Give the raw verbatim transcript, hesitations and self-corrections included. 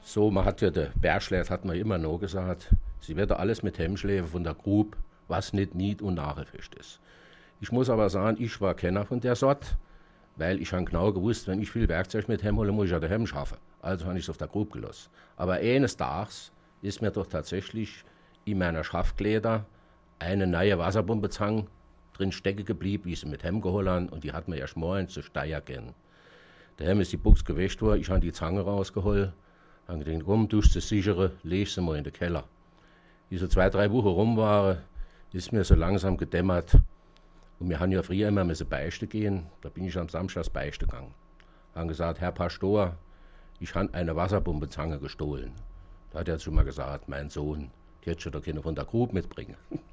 So, man hat ja, der Bergschläfer hat man immer noch gesagt, sie wird alles mit Hemmschläfer von der Grube, was nicht nied- und nachefest ist. Ich muss aber sagen, ich war Kenner von der Sorte, weil ich habe genau gewusst, wenn ich viel Werkzeug mit Hemm hole, muss ich ja daheim schaffen. Also habe ich es auf der Grube gelassen. Aber eines Tages ist mir doch tatsächlich in meiner Schaftkleider eine neue Wasserpumpezange drin stecken geblieben, wie sie mit Hemm geholt haben, und die hat mir erst morgen zu Steier gehen. Daheim ist die Buchs gewäscht worden, ich habe die Zange rausgeholt, habe gedacht, komm, tust du sichere, leg sie mal in den Keller. Wie so zwei, drei Wochen rum waren, ist mir so langsam gedämmert. Und wir haben ja früher immer müssen beichten gehen. Da bin ich am Samstag beichten gegangen. Haben gesagt, Herr Pastor, ich habe eine Wasserpumpezange gestohlen. Da hat er zu mir gesagt, mein Sohn, die hätte schon doch keine von der Grube mitbringen.